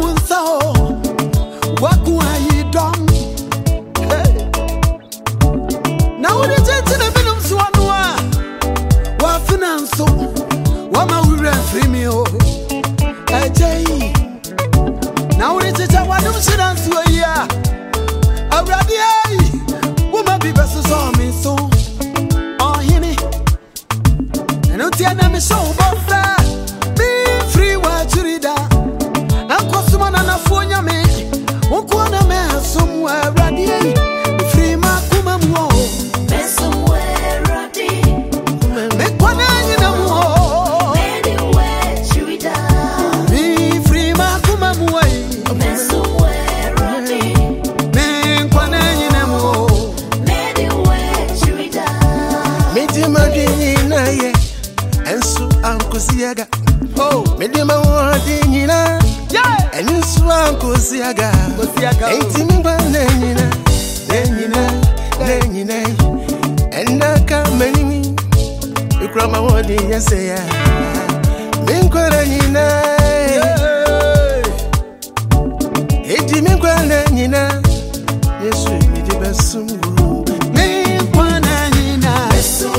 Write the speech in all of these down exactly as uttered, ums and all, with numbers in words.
unsa waku ayi dom na uri tete na binum suwanu a wa finance wa ma wura free me o ejei na uri tete wa dum finance o ya awrade ai wo ma bi beso so me so oh hini eno ti na me so bofa be free wa chirida na kosuma na nafuonya me wonko na me asum wa awrade ai free ma kuma mu Siaga, oh, medima wadi nina, yeah, and you swanko siaga, eighteen nina, nina, nina, and I come many, you cry my wadi, yes, yeah, Minquana nina, eighteen nina, yes, we need the best soon. Minquana nina,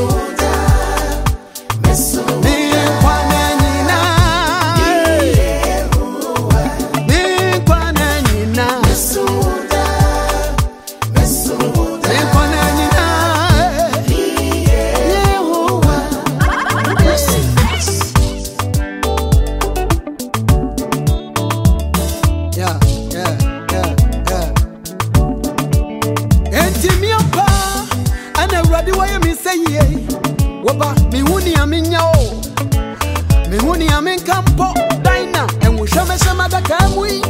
Waba mi huni aminya o mi huni amin kampo daina enwo shame shama da kamui